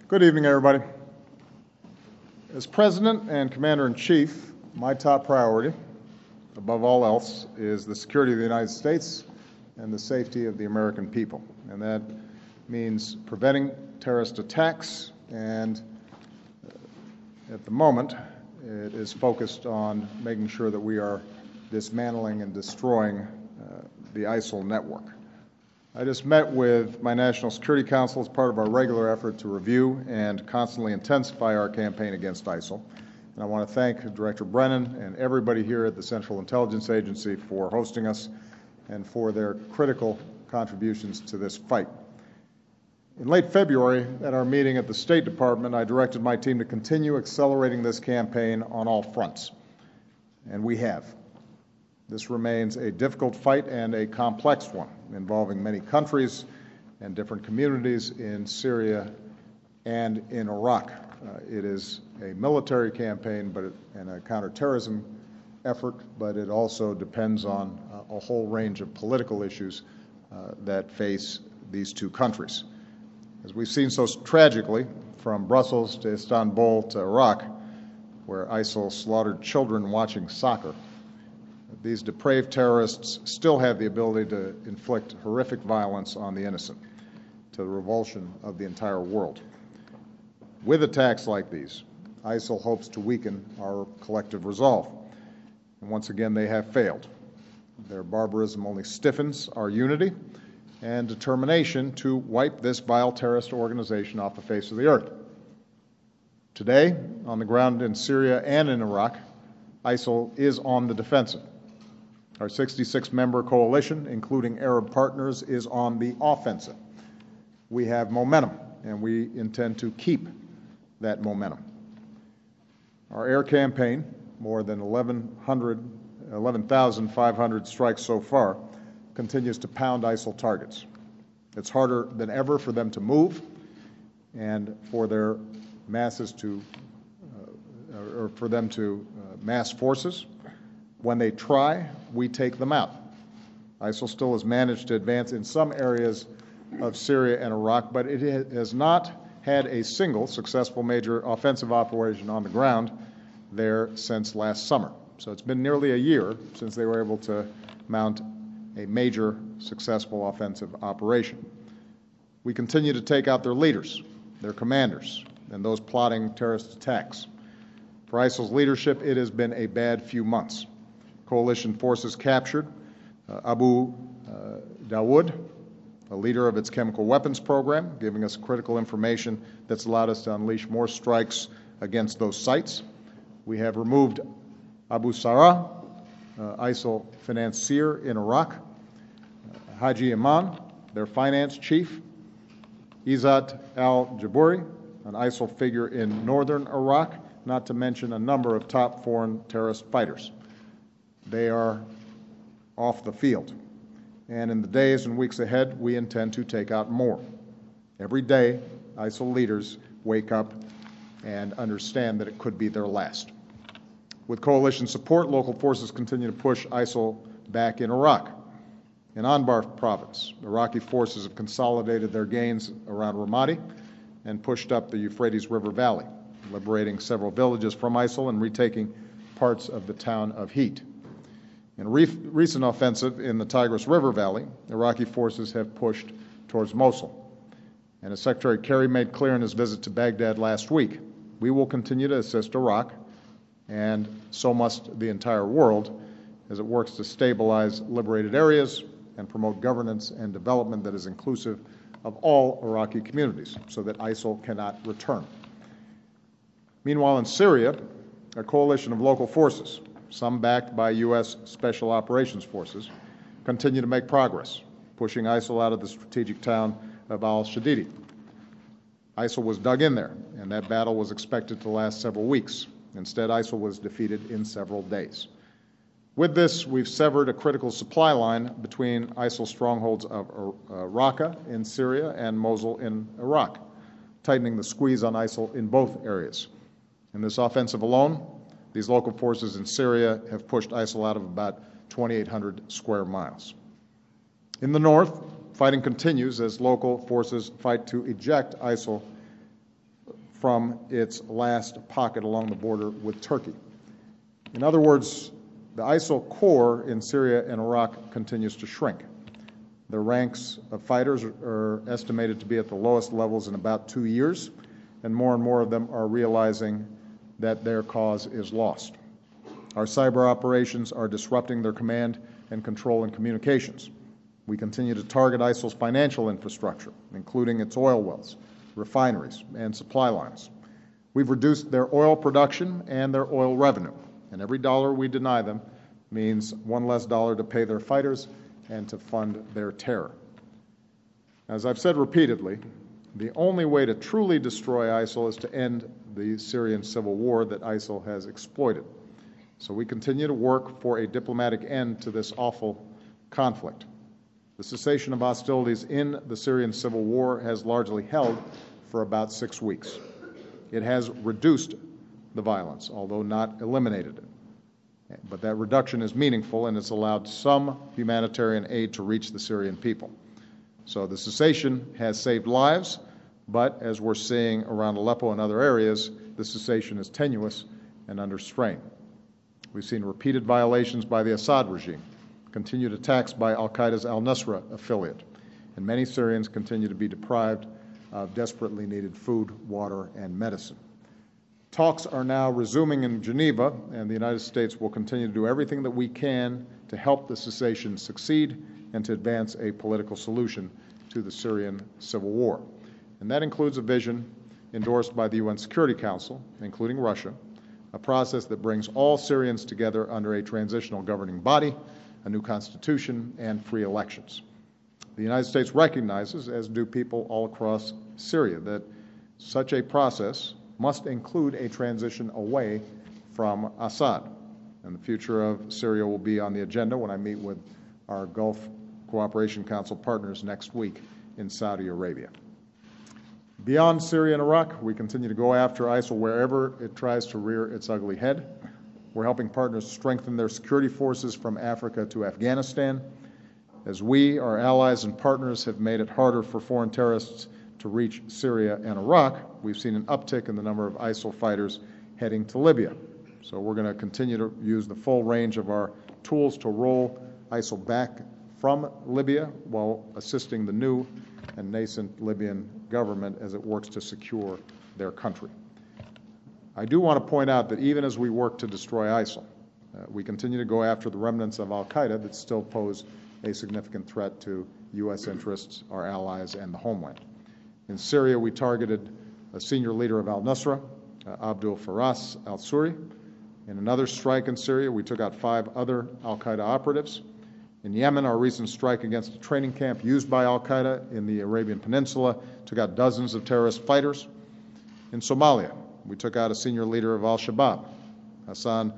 Good evening, everybody. As President and Commander-in-Chief, my top priority, above all else, is the security of the United States and the safety of the American people. And that means preventing terrorist attacks, and at the moment, it is focused on making sure that we are dismantling and destroying the ISIL network. I just met with my National Security Council as part of our regular effort to review and constantly intensify our campaign against ISIL. And I want to thank Director Brennan and everybody here at the Central Intelligence Agency for hosting us and for their critical contributions to this fight. In late February, at our meeting at the State Department, I directed my team to continue accelerating this campaign on all fronts. And we have. This remains a difficult fight and a complex one, involving many countries and different communities in Syria and in Iraq. It is a military campaign and a counterterrorism effort, but it also depends on a whole range of political issues that face these two countries. As we've seen so tragically, from Brussels to Istanbul to Iraq, where ISIL slaughtered children watching soccer, these depraved terrorists still have the ability to inflict horrific violence on the innocent, to the revulsion of the entire world. With attacks like these, ISIL hopes to weaken our collective resolve. And once again, they have failed. Their barbarism only stiffens our unity and determination to wipe this vile terrorist organization off the face of the earth. Today, on the ground in Syria and in Iraq, ISIL is on the defensive. Our 66-member coalition, including Arab partners, is on the offensive. We have momentum, and we intend to keep that momentum. Our air campaign, more than 11,500 strikes so far, continues to pound ISIL targets. It's harder than ever for them to move and for their masses to, mass forces. When they try, we take them out. ISIL still has managed to advance in some areas of Syria and Iraq, but it has not had a single successful major offensive operation on the ground there since last summer. So it's been nearly a year since they were able to mount a major successful offensive operation. We continue to take out their leaders, their commanders, and those plotting terrorist attacks. For ISIL's leadership, it has been a bad few months. Coalition forces captured Abu Dawood, a leader of its chemical weapons program, giving us critical information that's allowed us to unleash more strikes against those sites. We have removed Abu Sarrah, ISIL financier in Iraq, Haji Iman, their finance chief, Izzat al-Jabouri, an ISIL figure in northern Iraq, not to mention a number of top foreign terrorist fighters. They are off the field. And in the days and weeks ahead, we intend to take out more. Every day, ISIL leaders wake up and understand that it could be their last. With coalition support, local forces continue to push ISIL back in Iraq. In Anbar province, Iraqi forces have consolidated their gains around Ramadi and pushed up the Euphrates River Valley, liberating several villages from ISIL and retaking parts of the town of Heat. In a recent offensive in the Tigris River Valley, Iraqi forces have pushed towards Mosul. And as Secretary Kerry made clear in his visit to Baghdad last week, we will continue to assist Iraq, and so must the entire world, as it works to stabilize liberated areas and promote governance and development that is inclusive of all Iraqi communities so that ISIL cannot return. Meanwhile, in Syria, a coalition of local forces, some backed by U.S. Special Operations Forces, continue to make progress, pushing ISIL out of the strategic town of al-Shadidi. ISIL was dug in there, and that battle was expected to last several weeks. Instead, ISIL was defeated in several days. With this, we've severed a critical supply line between ISIL strongholds of Raqqa in Syria and Mosul in Iraq, tightening the squeeze on ISIL in both areas. In this offensive alone, these local forces in Syria have pushed ISIL out of about 2,800 square miles. In the north, fighting continues as local forces fight to eject ISIL from its last pocket along the border with Turkey. In other words, the ISIL core in Syria and Iraq continues to shrink. The ranks of fighters are estimated to be at the lowest levels in about 2 years, and more of them are realizing that their cause is lost. Our cyber operations are disrupting their command and control and communications. We continue to target ISIL's financial infrastructure, including its oil wells, refineries, and supply lines. We've reduced their oil production and their oil revenue, and every dollar we deny them means one less dollar to pay their fighters and to fund their terror. As I've said repeatedly, the only way to truly destroy ISIL is to end the Syrian civil war that ISIL has exploited. So we continue to work for a diplomatic end to this awful conflict. The cessation of hostilities in the Syrian civil war has largely held for about 6 weeks. It has reduced the violence, although not eliminated it. But that reduction is meaningful, and it's allowed some humanitarian aid to reach the Syrian people. So the cessation has saved lives, but as we're seeing around Aleppo and other areas, the cessation is tenuous and under strain. We've seen repeated violations by the Assad regime, continued attacks by al-Qaeda's al-Nusra affiliate, and many Syrians continue to be deprived of desperately needed food, water, and medicine. Talks are now resuming in Geneva, and the United States will continue to do everything that we can to help the cessation succeed and to advance a political solution to the Syrian civil war. And that includes a vision endorsed by the UN Security Council, including Russia, a process that brings all Syrians together under a transitional governing body, a new constitution, and free elections. The United States recognizes, as do people all across Syria, that such a process must include a transition away from Assad. And the future of Syria will be on the agenda when I meet with our Gulf Cooperation Council partners next week in Saudi Arabia. Beyond Syria and Iraq, we continue to go after ISIL wherever it tries to rear its ugly head. We're helping partners strengthen their security forces from Africa to Afghanistan. As we, our allies and partners, have made it harder for foreign terrorists to reach Syria and Iraq, we've seen an uptick in the number of ISIL fighters heading to Libya. So we're going to continue to use the full range of our tools to roll ISIL back from Libya while assisting the new and nascent Libyan government as it works to secure their country. I do want to point out that even as we work to destroy ISIL, we continue to go after the remnants of al-Qaeda that still pose a significant threat to U.S. interests, our allies, and the homeland. In Syria, we targeted a senior leader of al-Nusra, Abdul Faras al-Suri. In another strike in Syria, we took out 5 other al-Qaeda operatives. In Yemen, our recent strike against a training camp used by al-Qaeda in the Arabian Peninsula took out dozens of terrorist fighters. In Somalia, we took out a senior leader of al-Shabaab, Hassan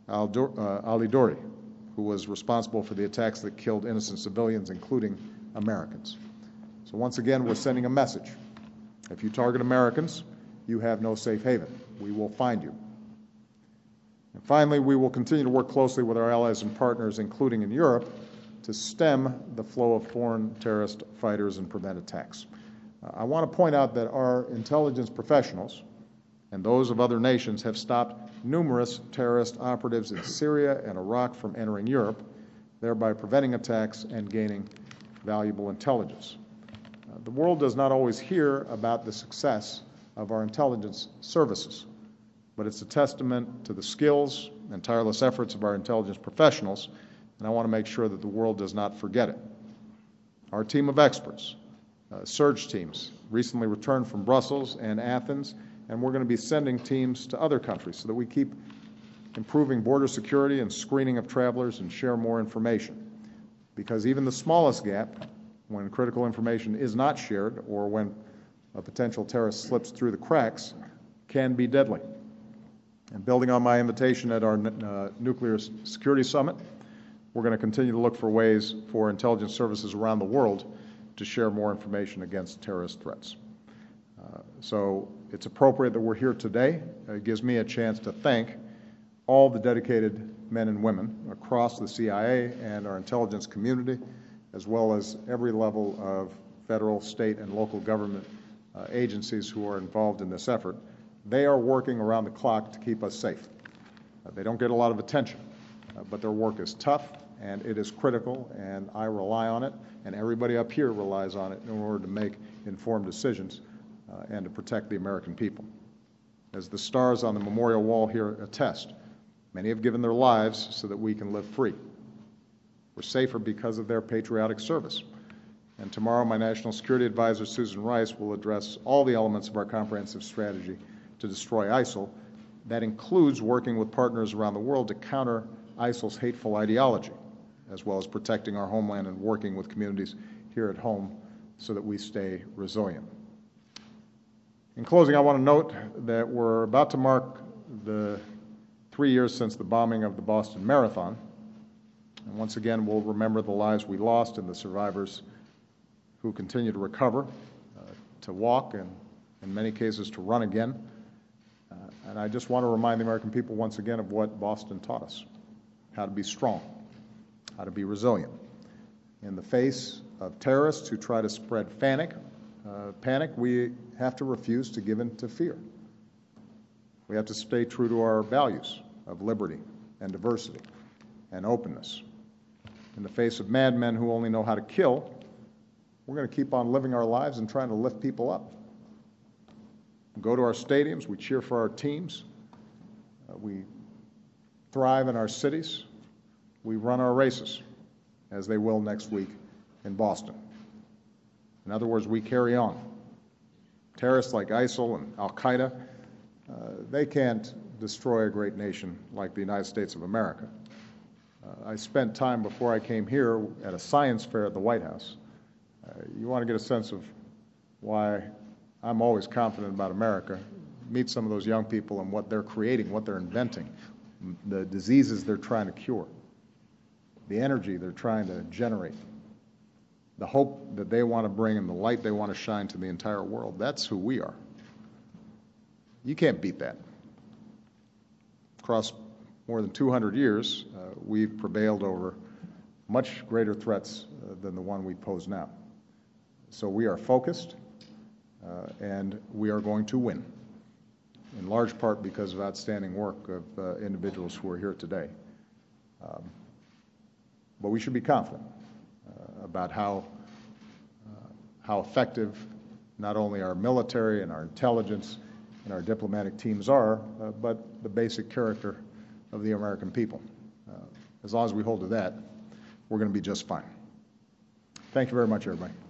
al-Dori, who was responsible for the attacks that killed innocent civilians, including Americans. So once again, we're sending a message. If you target Americans, you have no safe haven. We will find you. And finally, we will continue to work closely with our allies and partners, including in Europe, to stem the flow of foreign terrorist fighters and prevent attacks. I want to point out that our intelligence professionals and those of other nations have stopped numerous terrorist operatives in Syria and Iraq from entering Europe, thereby preventing attacks and gaining valuable intelligence. The world does not always hear about the success of our intelligence services, but it's a testament to the skills and tireless efforts of our intelligence professionals, and I want to make sure that the world does not forget it. Our team of experts, surge teams, recently returned from Brussels and Athens, and we're going to be sending teams to other countries so that we keep improving border security and screening of travelers and share more information. Because even the smallest gap, when critical information is not shared or when a potential terrorist slips through the cracks, can be deadly. And building on my invitation at our Nuclear Security Summit, we're going to continue to look for ways for intelligence services around the world to share more information against terrorist threats. So it's appropriate that we're here today. It gives me a chance to thank all the dedicated men and women across the CIA and our intelligence community, as well as every level of federal, state, and local government agencies who are involved in this effort They are working around the clock to keep us safe. They don't get a lot of attention, but their work is tough and it is critical, and I rely on it, and everybody up here relies on it in order to make informed decisions and to protect the American people. As the stars on the memorial wall here attest, many have given their lives so that we can live free. We're safer because of their patriotic service. And tomorrow, my National Security Advisor, Susan Rice, will address all the elements of our comprehensive strategy to destroy ISIL. That includes working with partners around the world to counter ISIL's hateful ideology, as well as protecting our homeland and working with communities here at home so that we stay resilient. In closing, I want to note that we're about to mark the 3 years since the bombing of the Boston Marathon. And once again, we'll remember the lives we lost and the survivors who continue to recover, to walk, and in many cases to run again. And I just want to remind the American people once again of what Boston taught us: how to be strong, how to be resilient. In the face of terrorists who try to spread panic, we have to refuse to give in to fear. We have to stay true to our values of liberty and diversity and openness. In the face of madmen who only know how to kill, we're going to keep on living our lives and trying to lift people up. We go to our stadiums, we cheer for our teams, we thrive in our cities, we run our races, as they will next week in Boston. In other words, we carry on. Terrorists like ISIL and Al-Qaeda, they can't destroy a great nation like the United States of America. I spent time before I came here at a science fair at the White House. You want to get a sense of why I'm always confident about America. Meet some of those young people and what they're creating, what they're inventing, the diseases they're trying to cure, the energy they're trying to generate, the hope that they want to bring and the light they want to shine to the entire world. That's who we are. You can't beat that. Across more than 200 years, we've prevailed over much greater threats than the one we pose now. So we are focused, and we are going to win, in large part because of outstanding work of individuals who are here today. But we should be confident about how effective not only our military and our intelligence and our diplomatic teams are, but the basic character of the American people. As long as we hold to that, we're going to be just fine. Thank you very much, everybody.